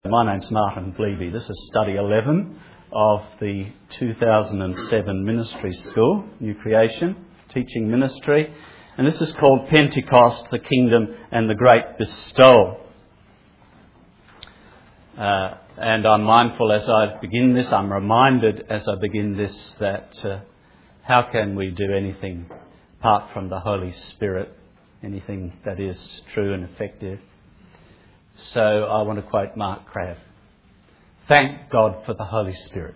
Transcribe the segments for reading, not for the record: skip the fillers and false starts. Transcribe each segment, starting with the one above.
My name's Martin Glebe. This is study 11 of the 2007 Ministry School, New Creation, Teaching Ministry. And this is called Pentecost, the Kingdom and the Great Bestowal. And I'm mindful as I begin this, I'm reminded as I begin this that how can we do anything apart from the Holy Spirit, anything that is true and effective. So I want to quote Mark Crabb. Thank God for the Holy Spirit.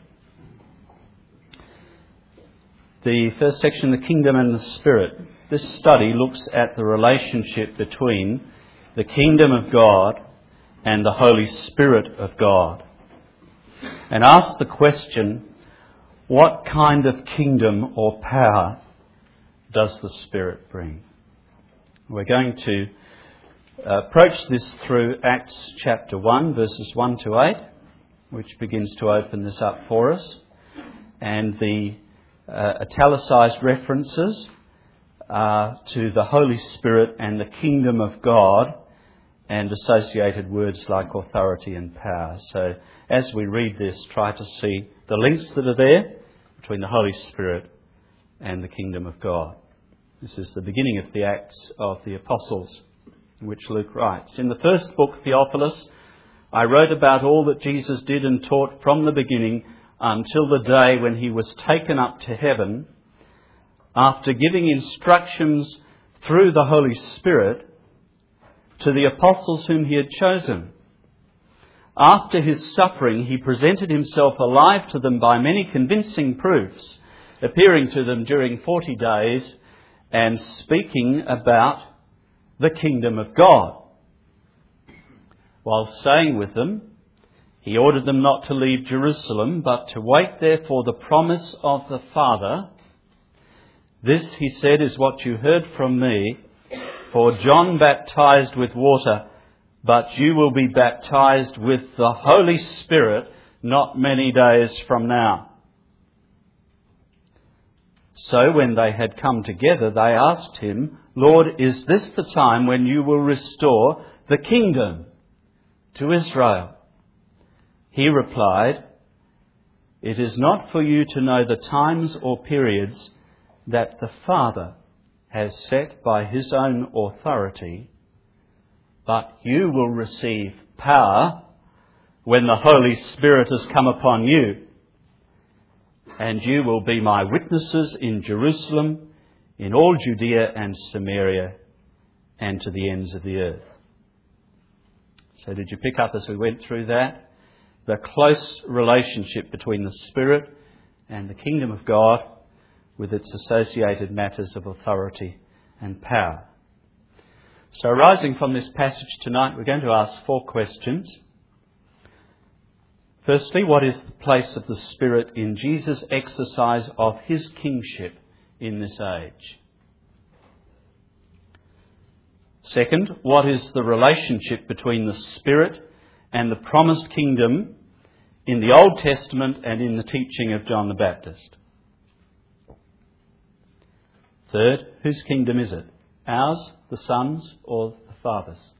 The first section, the Kingdom and the Spirit. This study looks at the relationship between the Kingdom of God and the Holy Spirit of God. And asks the question, what kind of kingdom or power does the Spirit bring? We're going to approach this through Acts chapter 1, verses 1 to 8, which begins to open this up for us. And the italicized references to the Holy Spirit and the Kingdom of God and associated words like authority and power. So as we read this, try to see the links that are there between the Holy Spirit and the Kingdom of God. This is the beginning of the Acts of the Apostles, in which Luke writes, "In the first book, Theophilus, I wrote about all that Jesus did and taught from the beginning until the day when he was taken up to heaven, after giving instructions through the Holy Spirit to the apostles whom he had chosen. After his suffering, he presented himself alive to them by many convincing proofs, appearing to them during 40 days and speaking about the Kingdom of God. While staying with them, he ordered them not to leave Jerusalem, but to wait there for the promise of the Father. This, he said, is what you heard from me. For John baptized with water, but you will be baptized with the Holy Spirit not many days from now." So when they had come together, they asked him, "Lord, is this the time when you will restore the kingdom to Israel?" He replied, "It is not for you to know the times or periods that the Father has set by his own authority, but you will receive power when the Holy Spirit has come upon you. And you will be my witnesses in Jerusalem, in all Judea and Samaria, and to the ends of the earth." So did you pick up as we went through that? The close relationship between the Spirit and the Kingdom of God with its associated matters of authority and power. So arising from this passage tonight, we're going to ask 4 questions. Firstly, what is the place of the Spirit in Jesus' exercise of his kingship in this age? Second, what is the relationship between the Spirit and the promised kingdom in the Old Testament and in the teaching of John the Baptist? Third, whose kingdom is it? Ours, the Son's, or the Father's?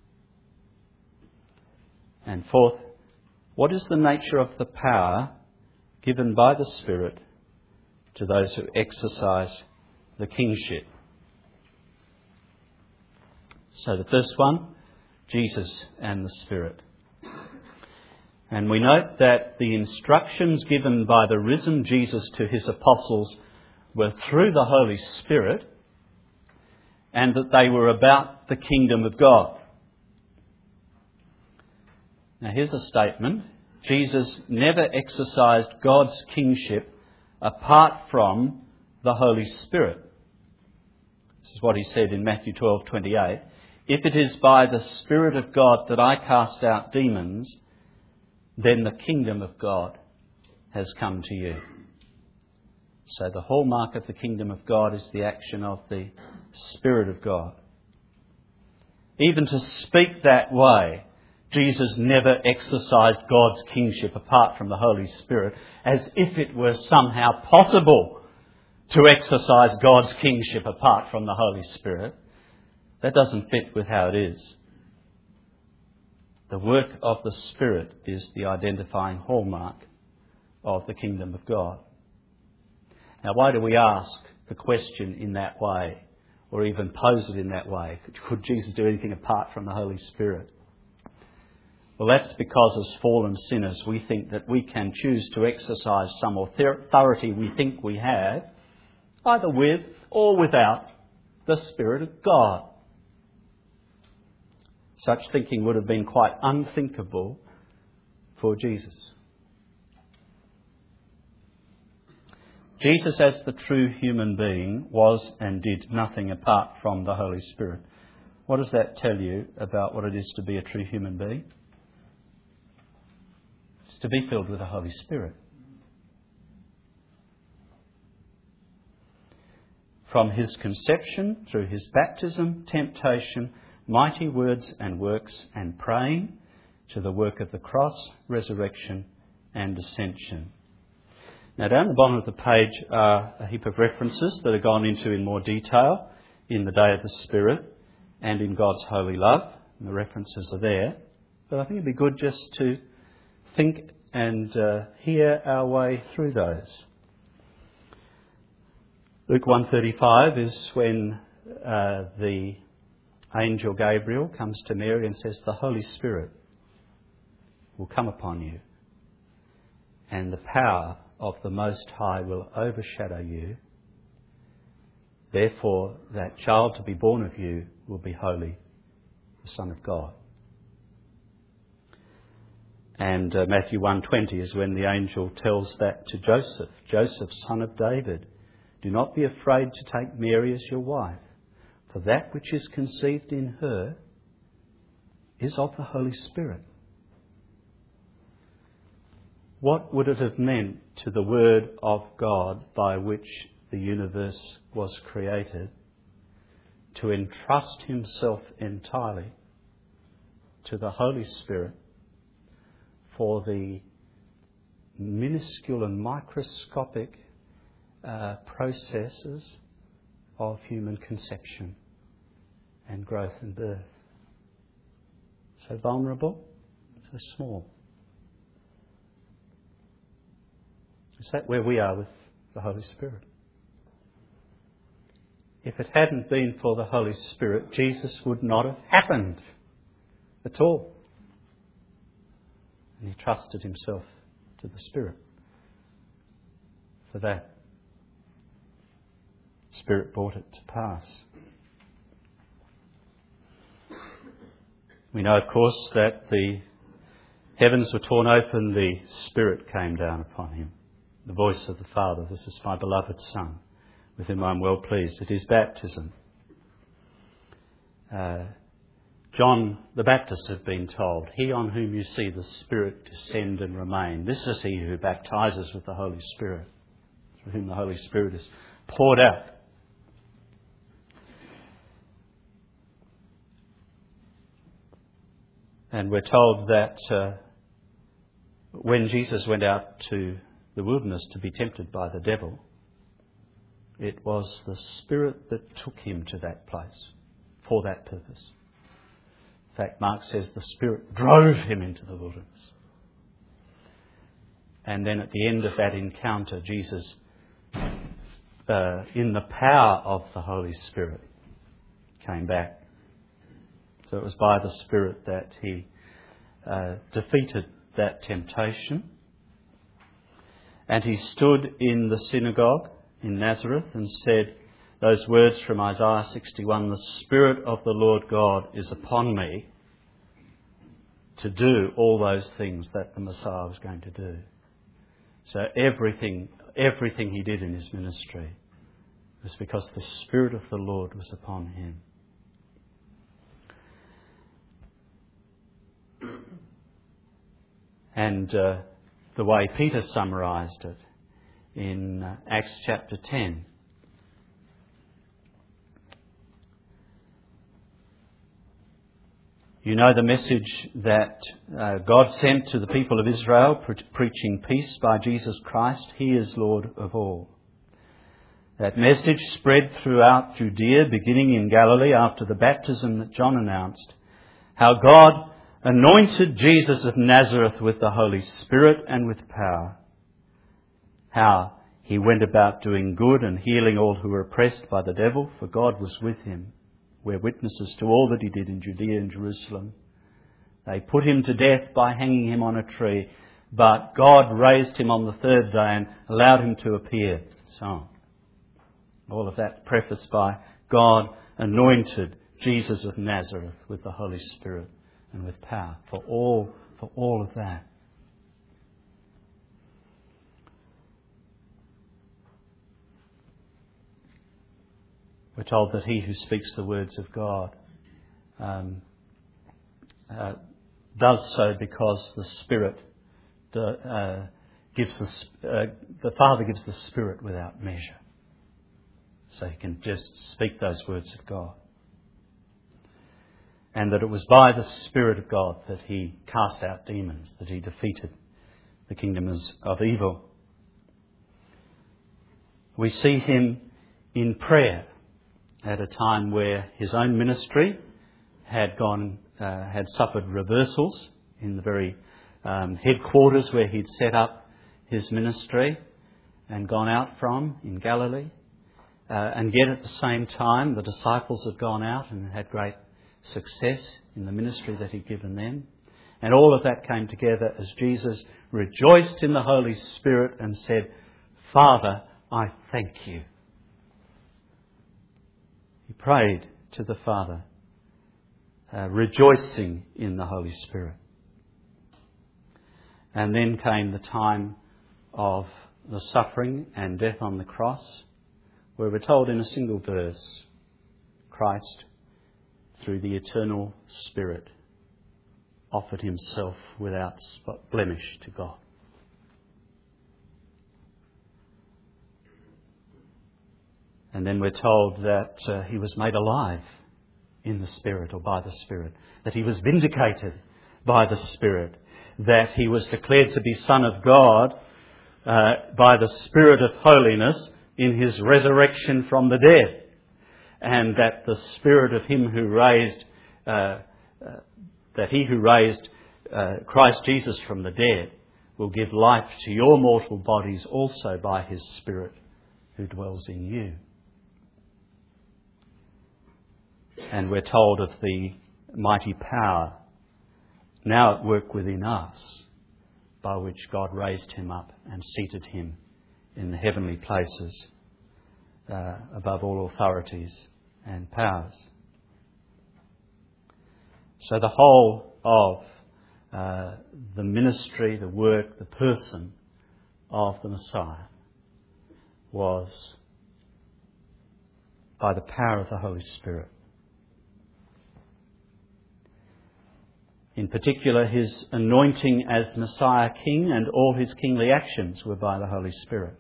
And fourth, what is the nature of the power given by the Spirit to those who exercise the kingship? So the first one, Jesus and the Spirit. And we note that the instructions given by the risen Jesus to his apostles were through the Holy Spirit, and that they were about the kingdom of God. Now here's a statement. Jesus never exercised God's kingship apart from the Holy Spirit. This is what he said in Matthew 12:28. "If it is by the Spirit of God that I cast out demons, then the kingdom of God has come to you." So the hallmark of the kingdom of God is the action of the Spirit of God. Even to speak that way, Jesus never exercised God's kingship apart from the Holy Spirit, as if it were somehow possible to exercise God's kingship apart from the Holy Spirit. That doesn't fit with how it is. The work of the Spirit is the identifying hallmark of the kingdom of God. Now, why do we ask the question in that way, or even pose it in that way? Could Jesus do anything apart from the Holy Spirit? Well, that's because as fallen sinners, we think that we can choose to exercise some authority we think we have, either with or without the Spirit of God. Such thinking would have been quite unthinkable for Jesus. Jesus, as the true human being, was and did nothing apart from the Holy Spirit. What does that tell you about what it is to be a true human being? It's to be filled with the Holy Spirit. From his conception, through his baptism, temptation, mighty words and works and praying, to the work of the cross, resurrection and ascension. Now, down the bottom of the page are a heap of references that are gone into in more detail in the Day of the Spirit and in God's holy love. And the references are there. But I think it'd be good just to think and hear our way through those. Luke 1:35 is when the angel Gabriel comes to Mary and says, "The Holy Spirit will come upon you, and the power of the Most High will overshadow you. Therefore, that child to be born of you will be holy, the Son of God." And Matthew 1:20 is when the angel tells that to Joseph, "Joseph, son of David, do not be afraid to take Mary as your wife, for that which is conceived in her is of the Holy Spirit." What would it have meant to the Word of God by which the universe was created to entrust himself entirely to the Holy Spirit for the minuscule and microscopic processes of human conception and growth and birth? So vulnerable, so small. Is that where we are with the Holy Spirit? If it hadn't been for the Holy Spirit, Jesus would not have happened at all. And he trusted himself to the Spirit for that. The Spirit brought it to pass. We know, of course, that the heavens were torn open, the Spirit came down upon him. The voice of the Father, "This is my beloved Son, with whom I am well pleased," at his baptism. John the Baptist had been told, "He on whom you see the Spirit descend and remain, this is he who baptizes with the Holy Spirit, through whom the Holy Spirit is poured out." And we're told that when Jesus went out to the wilderness to be tempted by the devil, it was the Spirit that took him to that place for that purpose. In fact, Mark says the Spirit drove him into the wilderness. And then at the end of that encounter, Jesus, in the power of the Holy Spirit, came back. So it was by the Spirit that he defeated that temptation. And he stood in the synagogue in Nazareth and said those words from Isaiah 61, "The Spirit of the Lord God is upon me to do all those things that the Messiah was going to do." So everything he did in his ministry was because the Spirit of the Lord was upon him. And the way Peter summarised it in Acts chapter 10. You know the message that God sent to the people of Israel, preaching peace by Jesus Christ. He is Lord of all. That message spread throughout Judea, beginning in Galilee after the baptism that John announced, how God anointed Jesus of Nazareth with the Holy Spirit and with power. How he went about doing good and healing all who were oppressed by the devil, for God was with him. We're witnesses to all that he did in Judea and Jerusalem. They put him to death by hanging him on a tree, but God raised him on the third day and allowed him to appear. So, all of that prefaced by God anointed Jesus of Nazareth with the Holy Spirit and with power for all of that. We're told that he who speaks the words of God does so because the Spirit the Father gives the Spirit without measure. So he can just speak those words of God. And that it was by the Spirit of God that he cast out demons, that he defeated the kingdoms of evil. We see him in prayer at a time where his own ministry had suffered reversals in the very headquarters where he'd set up his ministry and gone out from in Galilee. And yet at the same time, the disciples had gone out and had great success in the ministry that he'd given them. And all of that came together as Jesus rejoiced in the Holy Spirit and said, "Father, I thank you." He prayed to the Father, rejoicing in the Holy Spirit. And then came the time of the suffering and death on the cross, where we're told in a single verse, Christ, through the eternal Spirit, offered himself without blemish to God. And then we're told that he was made alive in the Spirit or by the Spirit, that he was vindicated by the Spirit, that he was declared to be Son of God by the Spirit of holiness in his resurrection from the dead, and that the Spirit of him who raised, Christ Jesus from the dead will give life to your mortal bodies also by his Spirit who dwells in you. And we're told of the mighty power now at work within us, by which God raised him up and seated him in the heavenly places above all authorities and powers. So the whole of the ministry, the work, the person of the Messiah was by the power of the Holy Spirit. In particular, his anointing as Messiah King and all his kingly actions were by the Holy Spirit.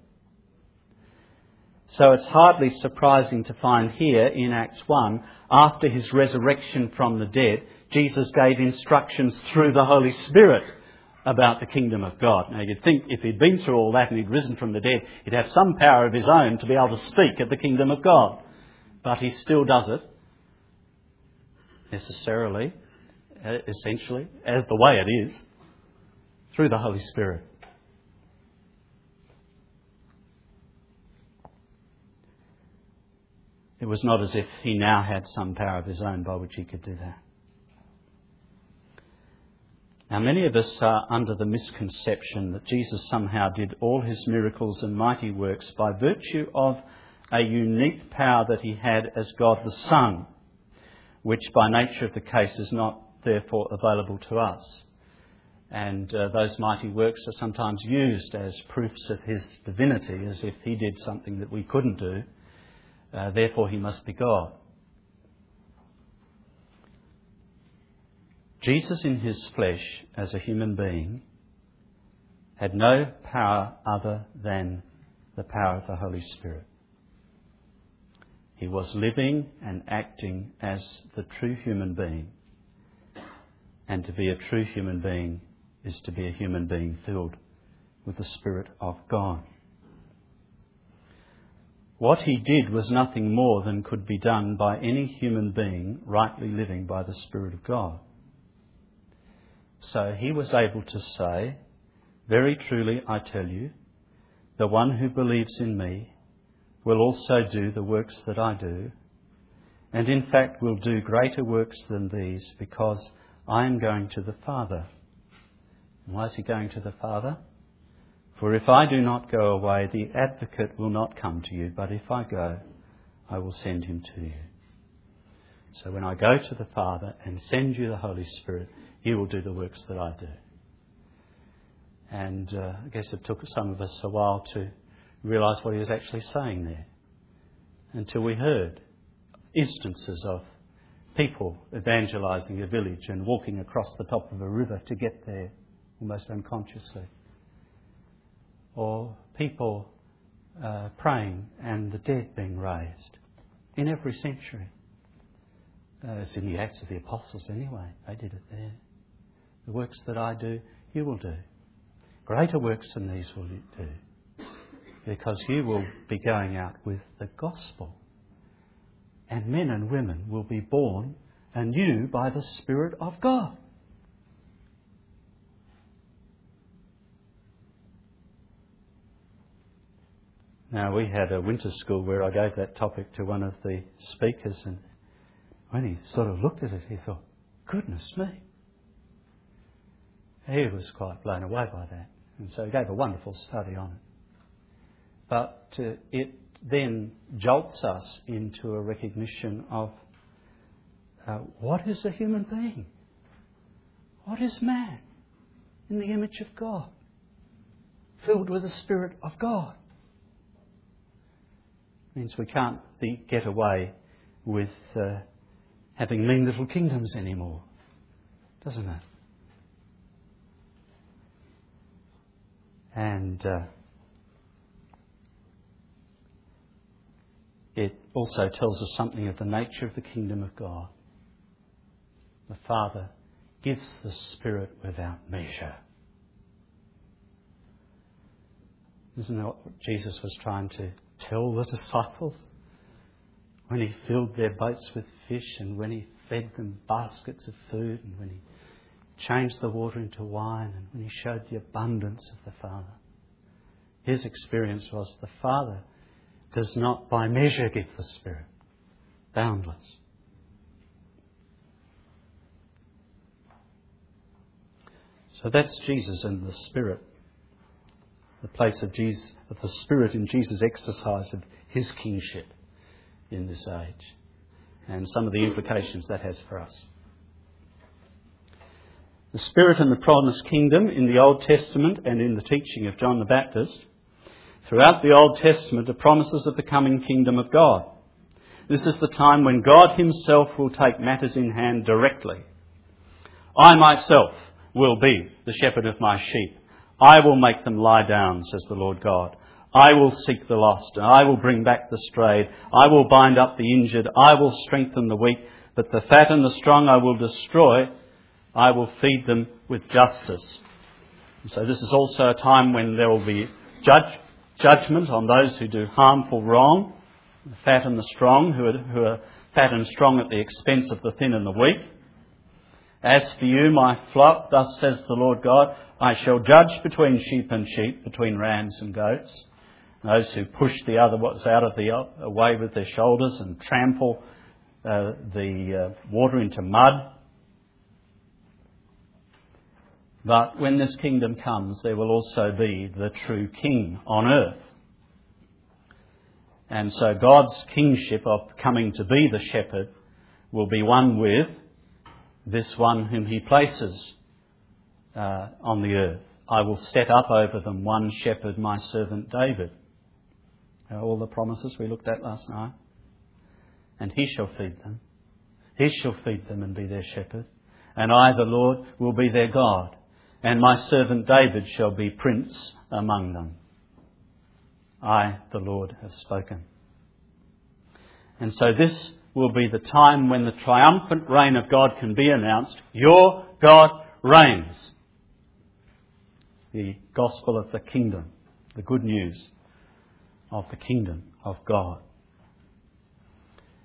So it's hardly surprising to find here in Acts 1, after his resurrection from the dead, Jesus gave instructions through the Holy Spirit about the kingdom of God. Now you'd think if he'd been through all that and he'd risen from the dead, he'd have some power of his own to be able to speak of the kingdom of God. But he still does it, essentially, as the way it is, through the Holy Spirit. It was not as if he now had some power of his own by which he could do that. Now, many of us are under the misconception that Jesus somehow did all his miracles and mighty works by virtue of a unique power that he had as God the Son, which by nature of the case is not therefore available to us. And those mighty works are sometimes used as proofs of his divinity, as if he did something that we couldn't do. Therefore he must be God. Jesus in his flesh as a human being had no power other than the power of the Holy Spirit. He was living and acting as the true human being. And to be a true human being is to be a human being filled with the Spirit of God. What he did was nothing more than could be done by any human being rightly living by the Spirit of God. So he was able to say, "Very truly I tell you, the one who believes in me will also do the works that I do, and in fact will do greater works than these, because I am going to the Father." And why is he going to the Father? "For if I do not go away, the Advocate will not come to you, but if I go, I will send him to you." So when I go to the Father and send you the Holy Spirit, he will do the works that I do. And I guess it took some of us a while to realise what he was actually saying there, until we heard instances of people evangelising a village and walking across the top of a river to get there almost unconsciously. Or people praying and the dead being raised in every century. It's in the Acts of the Apostles anyway. They did it there. The works that I do, you will do. Greater works than these will you do. Because you will be going out with the gospel. And men and women will be born anew by the Spirit of God. Now, we had a winter school where I gave that topic to one of the speakers, and when he sort of looked at it, he thought, "Goodness me." He was quite blown away by that. And so he gave a wonderful study on it. But it then jolts us into a recognition of what is a human being? What is man in the image of God, filled with the Spirit of God? Means we can't get away with having mean little kingdoms anymore, doesn't it? And it also tells us something of the nature of the kingdom of God. The Father gives the Spirit without measure. Isn't that what Jesus was trying to tell the disciples? When he filled their boats with fish, and when he fed them baskets of food, and when he changed the water into wine, and when he showed the abundance of the Father. His experience was the Father does not by measure give the Spirit. Boundless. So that's Jesus and the Spirit. The place of Jesus, of the Spirit in Jesus' exercise of his kingship in this age. And some of the implications that has for us. The Spirit and the promised kingdom in the Old Testament and in the teaching of John the Baptist. Throughout the Old Testament are promises of the coming kingdom of God. This is the time when God himself will take matters in hand directly. "I myself will be the shepherd of my sheep. I will make them lie down, says the Lord God. I will seek the lost, and I will bring back the strayed. I will bind up the injured. I will strengthen the weak. But the fat and the strong I will destroy. I will feed them with justice." And so this is also a time when there will be judgment on those who do harmful wrong, the fat and the strong, who are fat and strong at the expense of the thin and the weak. "As for you, my flock, thus says the Lord God, I shall judge between sheep and sheep, between rams and goats. Those who push the other ones out of the way with their shoulders and trample the water into mud. But when this kingdom comes, there will also be the true king on earth. And so God's kingship of coming to be the shepherd will be one with this one whom he places on the earth. "I will set up over them one shepherd, my servant David." All the promises we looked at last night. "And he shall feed them. He shall feed them and be their shepherd. And I, the Lord, will be their God. And my servant David shall be prince among them. I, the Lord, have spoken." And so this will be the time when the triumphant reign of God can be announced. Your God reigns. The gospel of the kingdom, the good news of the kingdom of God.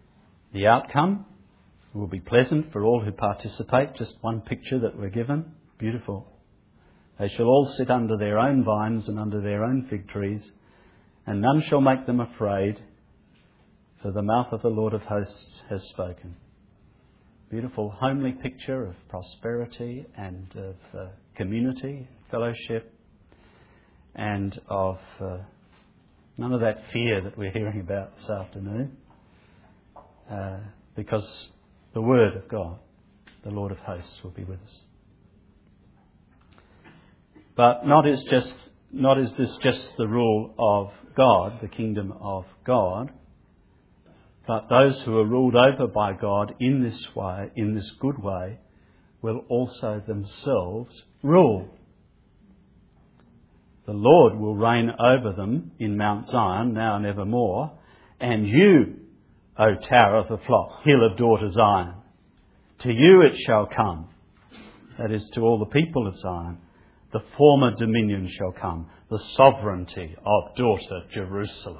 The outcome will be pleasant for all who participate. Just one picture that we're given. Beautiful. They shall all sit under their own vines and under their own fig trees, and none shall make them afraid, for the mouth of the Lord of hosts has spoken. Beautiful, homely picture of prosperity and of community, fellowship, and of none of that fear that we're hearing about this afternoon, because the Word of God, the Lord of hosts, will be with us. But not is this just the rule of God, the kingdom of God, but those who are ruled over by God in this way, in this good way, will also themselves rule. The Lord will reign over them in Mount Zion, now and evermore, and you, O tower of the flock, hill of daughter Zion, to you it shall come, that is, to all the people of Zion, the former dominion shall come, the sovereignty of daughter Jerusalem.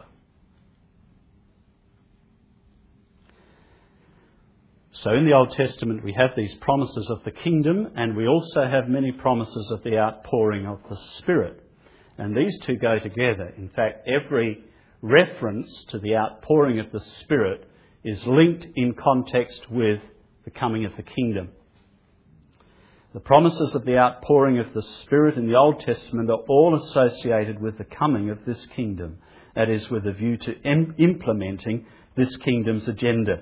So in the Old Testament we have these promises of the kingdom, and we also have many promises of the outpouring of the Spirit. And these two go together. In fact, every reference to the outpouring of the Spirit is linked in context with the coming of the kingdom. The promises of the outpouring of the Spirit in the Old Testament are all associated with the coming of this kingdom. That is, with a view to implementing this kingdom's agenda.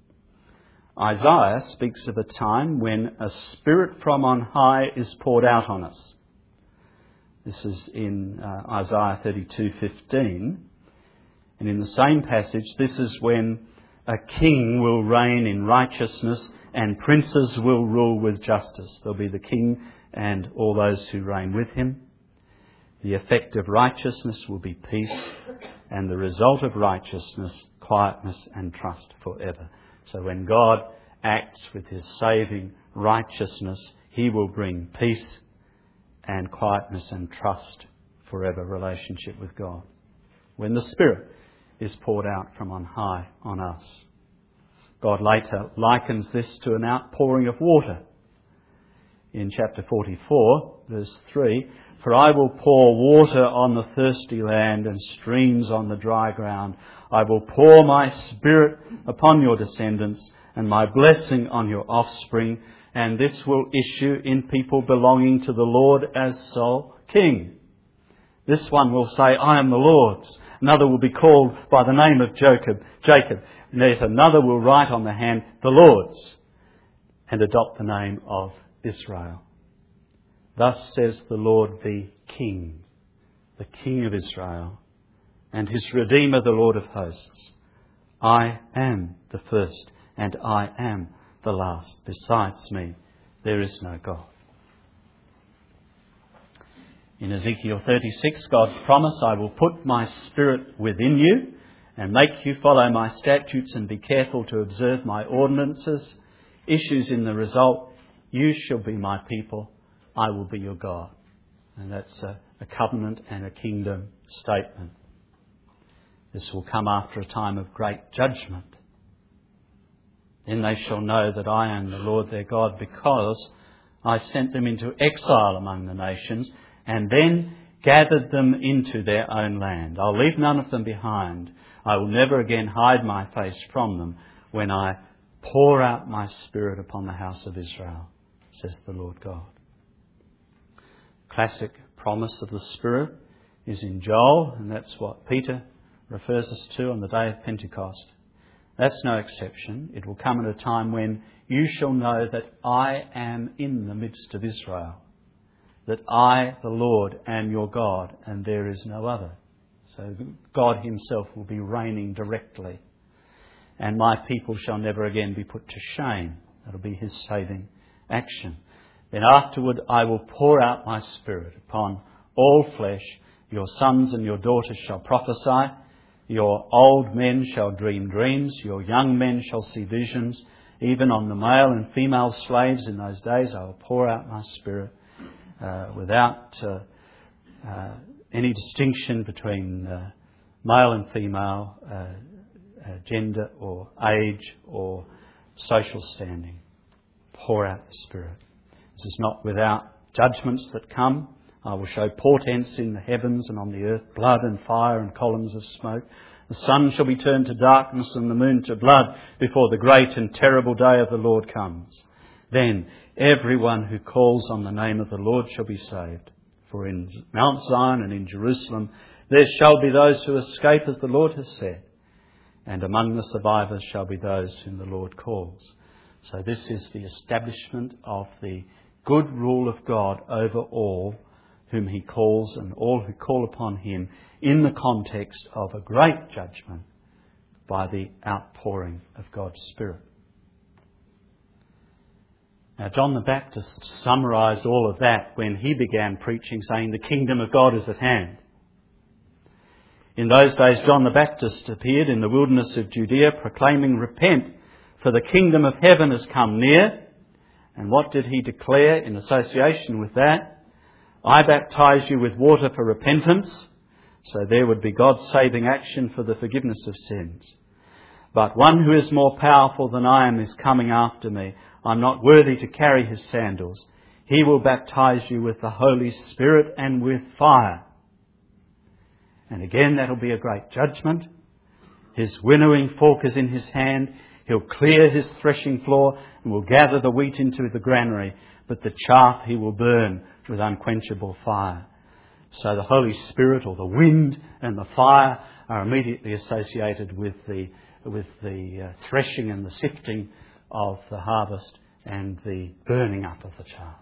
Isaiah speaks of a time when a Spirit from on high is poured out on us. This is in Isaiah 32:15. And in the same passage, this is when a king will reign in righteousness and princes will rule with justice. There'll be the king and all those who reign with him. The effect of righteousness will be peace, and the result of righteousness, quietness and trust forever. So when God acts with his saving righteousness, he will bring peace and quietness and trust forever relationship with God. When the Spirit is poured out from on high on us. God later likens this to an outpouring of water. In chapter 44, verse 3, "For I will pour water on the thirsty land and streams on the dry ground. I will pour my Spirit upon your descendants and my blessing on your offspring, and this will issue in people belonging to the Lord as sole King." This one will say, "I am the Lord's." Another will be called by the name of Jacob. And yet another will write on the hand, "The Lord's," and adopt the name of Israel. Thus says the Lord the King of Israel, and his Redeemer, the Lord of hosts. "I am the first, and I am the last. Besides me, there is no God." In Ezekiel 36, God's promise, "I will put my Spirit within you and make you follow my statutes and be careful to observe my ordinances," issues in the result, "You shall be my people, I will be your God." And that's a covenant and a kingdom statement. This will come after a time of great judgment. "Then they shall know that I am the Lord their God, because I sent them into exile among the nations and then gathered them into their own land. I'll leave none of them behind. I will never again hide my face from them when I pour out my Spirit upon the house of Israel, says the Lord God." Classic promise of the Spirit is in Joel, and that's what Peter refers us to on the day of Pentecost. That's no exception. It will come at a time when you shall know that I am in the midst of Israel, that I, the Lord, am your God, and there is no other. So God himself will be reigning directly. "And my people shall never again be put to shame." That'll be his saving action. "Then afterward I will pour out my Spirit upon all flesh. Your sons and your daughters shall prophesy. Your old men shall dream dreams. Your young men shall see visions. Even on the male and female slaves in those days I will pour out my Spirit without any distinction between male and female, gender or age or social standing. Pour out the Spirit. This is not without judgments that come. I will show portents in the heavens and on the earth, blood and fire and columns of smoke. The sun shall be turned to darkness and the moon to blood before the great and terrible day of the Lord comes. Then everyone who calls on the name of the Lord shall be saved. For in Mount Zion and in Jerusalem there shall be those who escape, as the Lord has said. And among the survivors shall be those whom the Lord calls. So this is the establishment of the good rule of God over all whom he calls and all who call upon him, in the context of a great judgment by the outpouring of God's Spirit. Now, John the Baptist summarised all of that when he began preaching, saying, "The kingdom of God is at hand." In those days, John the Baptist appeared in the wilderness of Judea, proclaiming, "Repent, for the kingdom of heaven has come near." And what did he declare in association with that? "I baptize you with water for repentance." So there would be God's saving action for the forgiveness of sins. "But one who is more powerful than I am is coming after me. I'm not worthy to carry his sandals. He will baptize you with the Holy Spirit and with fire." And again, that'll be a great judgment. His winnowing fork is in his hand. He'll clear his threshing floor and will gather the wheat into the granary, but the chaff he will burn with unquenchable fire. So the Holy Spirit, or the wind and the fire, are immediately associated with the threshing and the sifting of the harvest and the burning up of the chaff.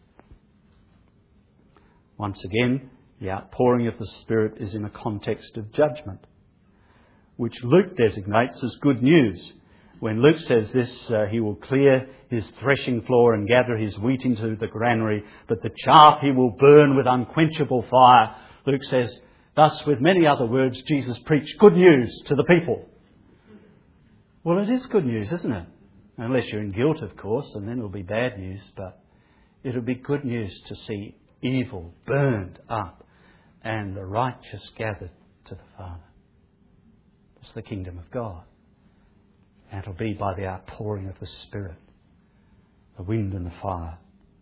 Once again, the outpouring of the Spirit is in a context of judgment, which Luke designates as good news. When Luke says this, he will clear his threshing floor and gather his wheat into the granary, but the chaff he will burn with unquenchable fire. Luke says, thus with many other words, Jesus preached good news to the people. Well, it is good news, isn't it? Unless you're in guilt, of course, and then it'll be bad news, but it'll be good news to see evil burned up and the righteous gathered to the Father. It's the kingdom of God. And it'll be by the outpouring of the Spirit, the wind and the fire.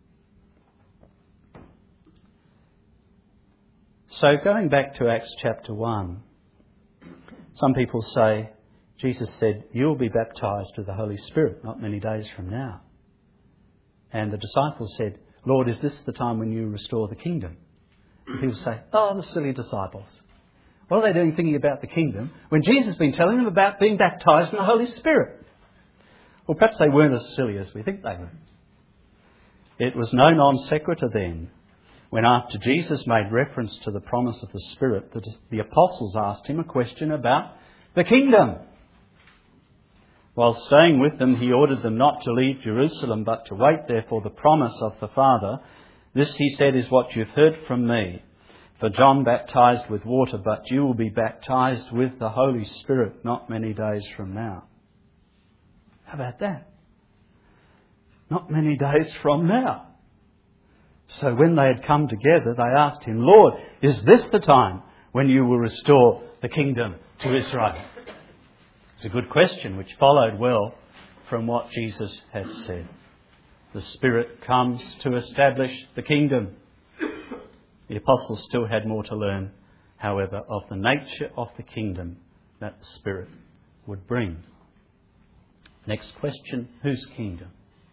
So going back to Acts chapter 1, some people say, Jesus said, "You'll be baptised with the Holy Spirit not many days from now." And the disciples said, "Lord, is this the time when you restore the kingdom?" And people say, "Oh, the silly disciples. What are they doing thinking about the kingdom when Jesus has been telling them about being baptised in the Holy Spirit?" Well, perhaps they weren't as silly as we think they were. It was no non sequitur then, when after Jesus made reference to the promise of the Spirit, the apostles asked him a question about the kingdom. While staying with them, he ordered them not to leave Jerusalem, but to wait there for the promise of the Father. "This," he said, "is what you've heard from me. For John baptized with water, but you will be baptized with the Holy Spirit not many days from now." How about that? Not many days from now. So when they had come together, they asked him, "Lord, is this the time when you will restore the kingdom to Israel?" It's a good question which followed well from what Jesus had said. The Spirit comes to establish the kingdom. The apostles still had more to learn, however, of the nature of the kingdom that the Spirit would bring. Next question, whose kingdom?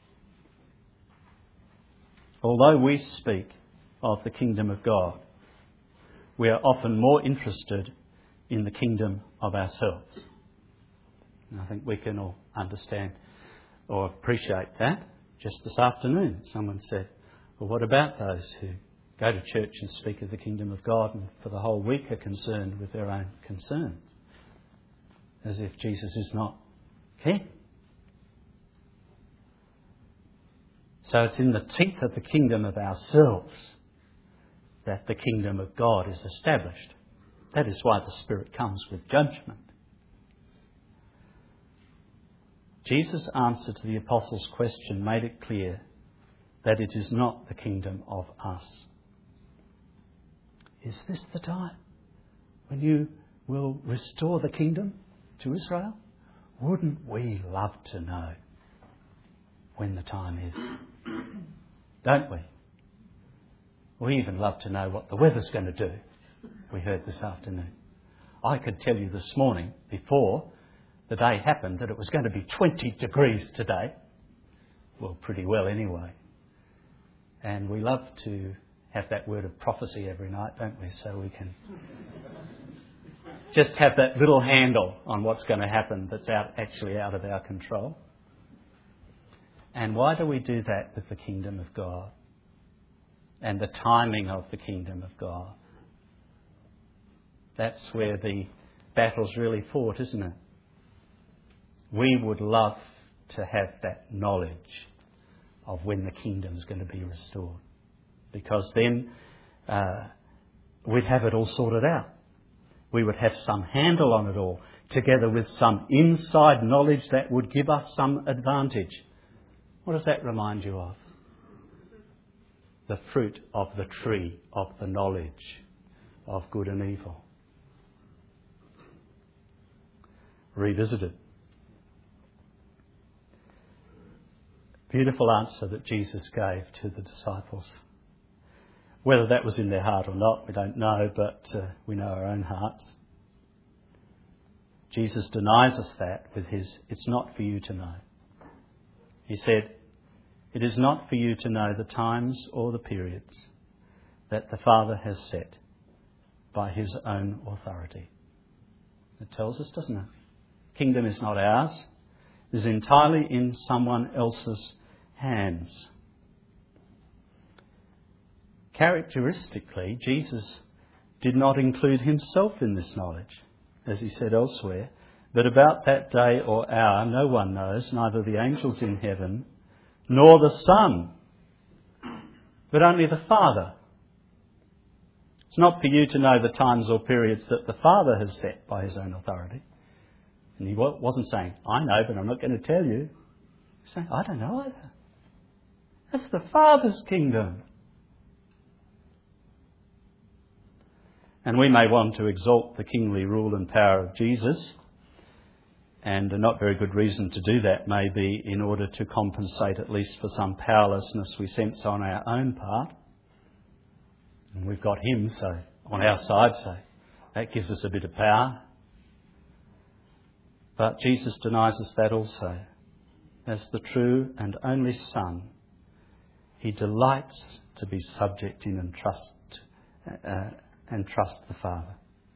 Although we speak of the kingdom of God, we are often more interested in the kingdom of ourselves. And I think we can all understand or appreciate that. Just this afternoon, someone said, "Well, what about those who go to church and speak of the kingdom of God and for the whole week are concerned with their own concerns?" As if Jesus is not king. So it's in the teeth of the kingdom of ourselves that the kingdom of God is established. That is why the Spirit comes with judgment. Jesus' answer to the apostles' question made it clear that it is not the kingdom of us. Is this the time when you will restore the kingdom to Israel? Wouldn't we love to know when the time is? Don't we? We even love to know what the weather's going to do, we heard this afternoon. I could tell you this morning, before the day happened, that it was going to be 20 degrees today. Well, pretty well anyway. And we love to have that word of prophecy every night, don't we? So we can just have that little handle on what's going to happen that's actually out of our control. And why do we do that with the kingdom of God and the timing of the kingdom of God? That's where the battle's really fought, isn't it? We would love to have that knowledge of when the kingdom's going to be restored, because then we'd have it all sorted out. We would have some handle on it all, together with some inside knowledge that would give us some advantage. What does that remind you of? The fruit of the tree of the knowledge of good and evil. Revisited. Beautiful answer that Jesus gave to the disciples. Whether that was in their heart or not, we don't know, but we know our own hearts. Jesus denies us that with his, "It's not for you to know." He said, "It is not for you to know the times or the periods that the Father has set by his own authority." It tells us, doesn't it? Kingdom is not ours. It is entirely in someone else's hands. Characteristically, Jesus did not include himself in this knowledge, as he said elsewhere, "But about that day or hour no one knows, neither the angels in heaven nor the Son, but only the Father." It's not for you to know the times or periods that the Father has set by his own authority. And he wasn't saying, "I know, but I'm not going to tell you." He's saying, "I don't know either." That's the Father's kingdom. And we may want to exalt the kingly rule and power of Jesus, and a not very good reason to do that may be in order to compensate at least for some powerlessness we sense on our own part. And we've got him on our side, so that gives us a bit of power. But Jesus denies us that also. As the true and only Son, he delights to be subject in and trust the Father.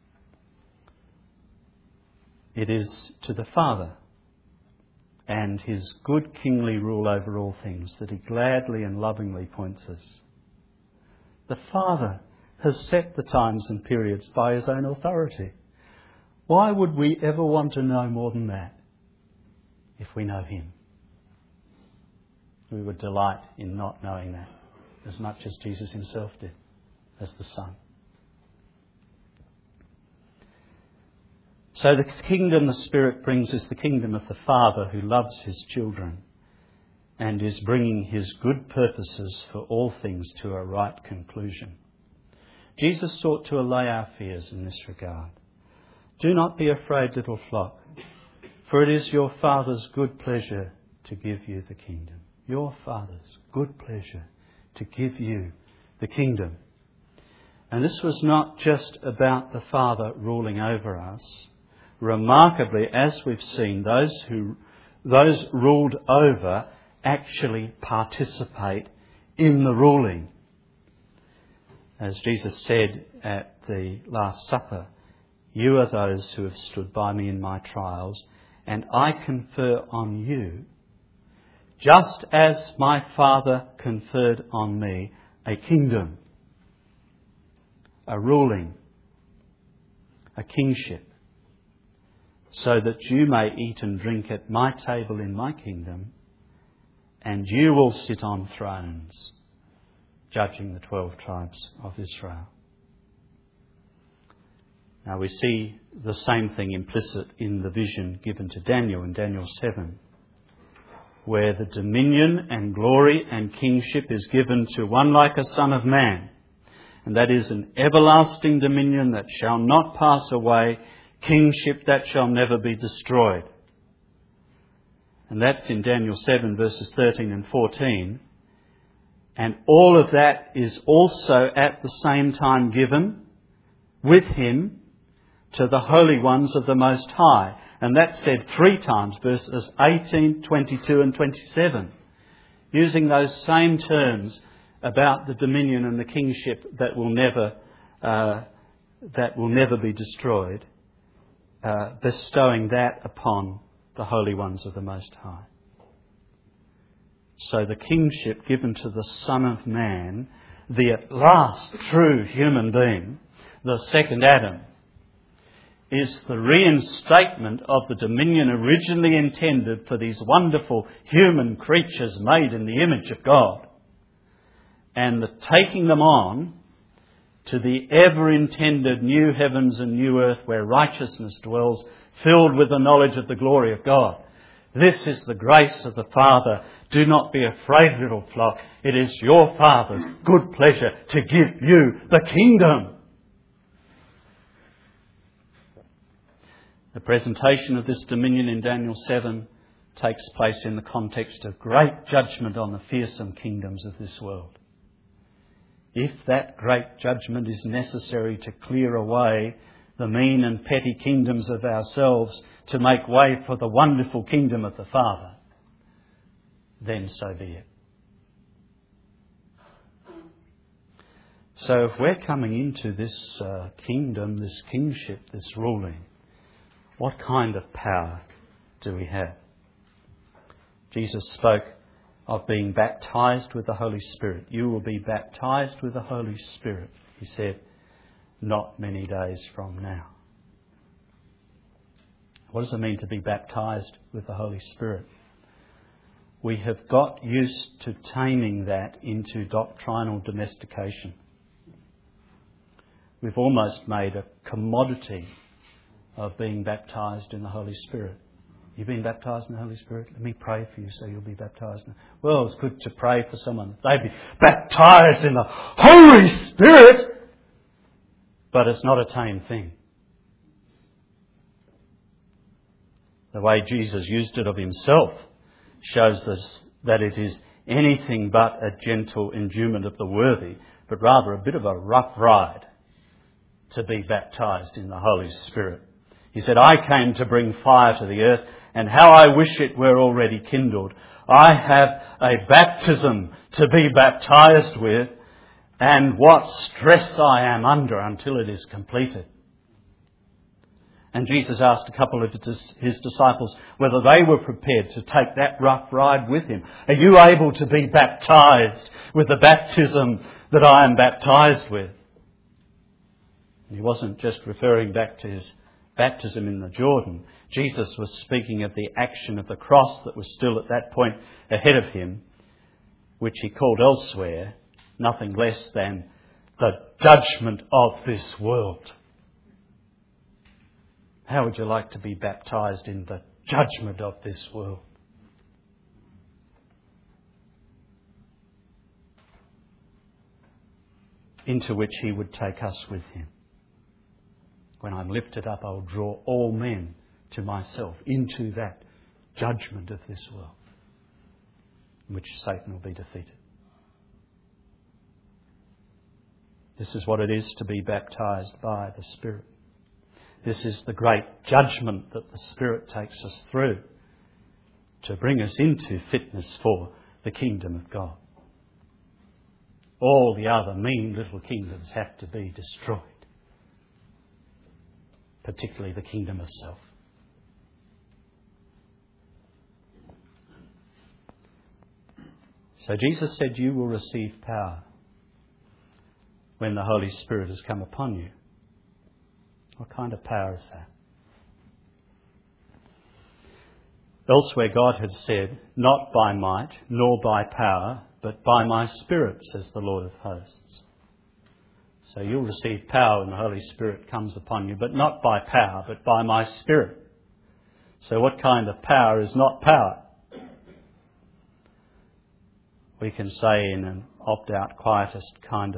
It is to the Father and his good kingly rule over all things that he gladly and lovingly points us. The Father has set the times and periods by his own authority. Why would we ever want to know more than that if we know him? We would delight in not knowing that as much as Jesus himself did as the Son. So the kingdom the Spirit brings is the kingdom of the Father who loves his children and is bringing his good purposes for all things to a right conclusion. Jesus sought to allay our fears in this regard. "Do not be afraid, little flock, for it is your Father's good pleasure to give you the kingdom." Your Father's good pleasure to give you the kingdom. And this was not just about the Father ruling over us. Remarkably, as we've seen, those ruled over actually participate in the ruling. As Jesus said at the Last Supper, "You are those who have stood by me in my trials, and I confer on you, just as my Father conferred on me, a kingdom," a ruling, a kingship, "so that you may eat and drink at my table in my kingdom, and you will sit on thrones, judging the 12 tribes of Israel." Now we see the same thing implicit in the vision given to Daniel in Daniel 7, where the dominion and glory and kingship is given to one like a Son of Man. And that is an everlasting dominion that shall not pass away, kingship that shall never be destroyed. And that's in Daniel 7 verses 13 and 14. And all of that is also at the same time given with him to the holy ones of the Most High. And that's said 3 times, verses 18, 22 and 27, using those same terms about the dominion and the kingship that will never be destroyed, bestowing that upon the holy ones of the Most High. So the kingship given to the Son of Man, the at last true human being, the second Adam, is the reinstatement of the dominion originally intended for these wonderful human creatures made in the image of God, and the taking them on to the ever-intended new heavens and new earth where righteousness dwells, filled with the knowledge of the glory of God. This is the grace of the Father. Do not be afraid, little flock. It is your Father's good pleasure to give you the kingdom. The presentation of this dominion in Daniel 7 takes place in the context of great judgment on the fearsome kingdoms of this world. If that great judgment is necessary to clear away the mean and petty kingdoms of ourselves to make way for the wonderful kingdom of the Father, then so be it. So if we're coming into this kingdom, this kingship, this ruling, what kind of power do we have? Jesus spoke of being baptized with the Holy Spirit. You will be baptized with the Holy Spirit, he said, not many days from now. What does it mean to be baptized with the Holy Spirit? We have got used to taming that into doctrinal domestication. We've almost made a commodity of being baptized in the Holy Spirit. You've been baptised in the Holy Spirit? Let me pray for you so you'll be baptised. Well, it's good to pray for someone. They'd be baptised in the Holy Spirit. But it's not a tame thing. The way Jesus used it of himself shows us that it is anything but a gentle enduement of the worthy, but rather a bit of a rough ride to be baptised in the Holy Spirit. He said, I came to bring fire to the earth, and how I wish it were already kindled. I have a baptism to be baptised with, and what stress I am under until it is completed. And Jesus asked a couple of his disciples whether they were prepared to take that rough ride with him. Are you able to be baptised with the baptism that I am baptised with? And he wasn't just referring back to his baptism in the Jordan. Jesus was speaking of the action of the cross that was still at that point ahead of him, which he called elsewhere nothing less than the judgment of this world. How would you like to be baptised in the judgment of this world? Into which he would take us with him. When I'm lifted up, I will draw all men to myself, into that judgment of this world, in which Satan will be defeated. This is what it is to be baptised by the Spirit. This is the great judgment that the Spirit takes us through to bring us into fitness for the kingdom of God. All the other mean little kingdoms have to be destroyed, particularly the kingdom of self. So Jesus said, you will receive power when the Holy Spirit has come upon you. What kind of power is that? Elsewhere God had said, not by might nor by power, but by my Spirit, says the Lord of hosts. So you'll receive power when the Holy Spirit comes upon you, but not by power, but by my Spirit. So what kind of power is not power? We can say in an opt-out, quietist kind of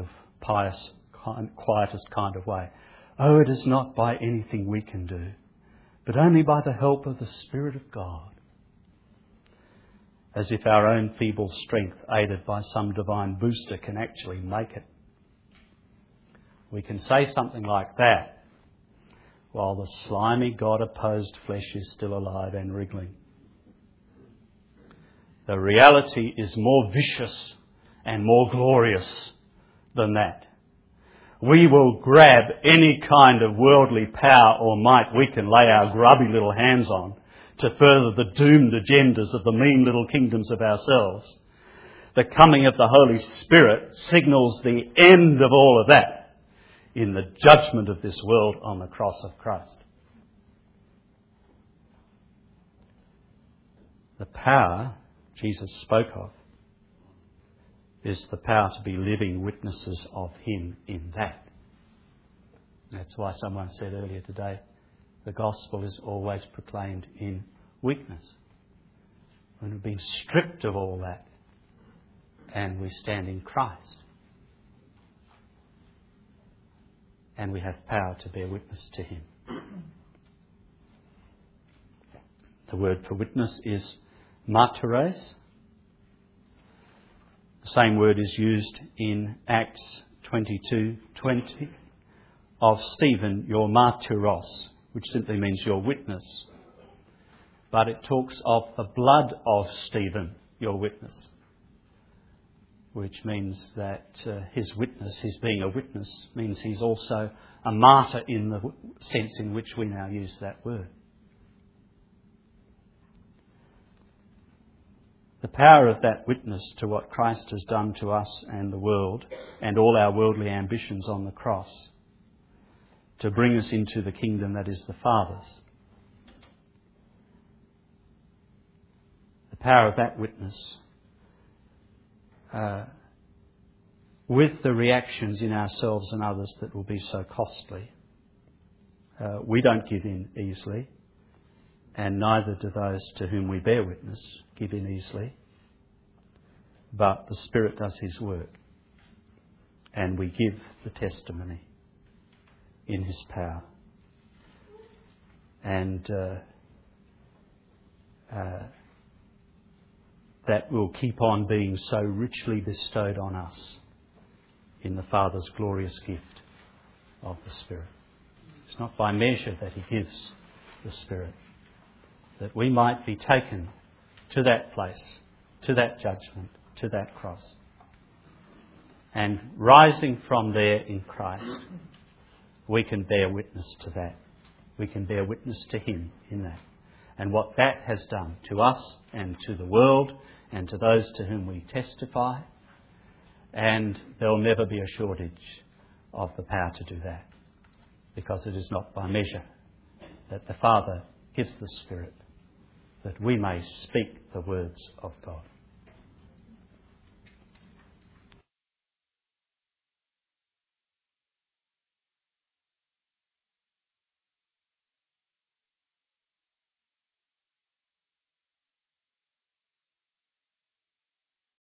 way, oh, it is not by anything we can do, but only by the help of the Spirit of God. as if our own feeble strength, aided by some divine booster, can actually make it. We can say something like that while the slimy, God-opposed flesh is still alive and wriggling. The reality is more vicious and more glorious than that. We will grab any kind of worldly power or might we can lay our grubby little hands on to further the doomed agendas of the mean little kingdoms of ourselves. The coming of the Holy Spirit signals the end of all of that in the judgment of this world on the cross of Christ. The power Jesus spoke of is the power to be living witnesses of Him in that. That's why someone said earlier today, the gospel is always proclaimed in weakness. When we've been stripped of all that and we stand in Christ and we have power to bear witness to Him. The word for witness is martyres. The same word is used in Acts 22:20 of Stephen, your martyros, which simply means your witness. But it talks of the blood of Stephen, your witness, which means that his witness, his being a witness, means he's also a martyr in the sense in which we now use that word. The power of that witness to what Christ has done to us and the world and all our worldly ambitions on the cross to bring us into the kingdom that is the Father's. The power of that witness with the reactions in ourselves and others that will be so costly. We don't give in easily, and neither do those to whom we bear witness give in easily. But the Spirit does His work, and we give the testimony in His power. And that will keep on being so richly bestowed on us in the Father's glorious gift of the Spirit. It's not by measure that He gives the Spirit, that we might be taken to that place, to that judgment, to that cross. And rising from there in Christ, we can bear witness to that. We can bear witness to Him in that. And what that has done to us and to the world and to those to whom we testify. And there will never be a shortage of the power to do that, because it is not by measure that the Father gives the Spirit, that we may speak the words of God.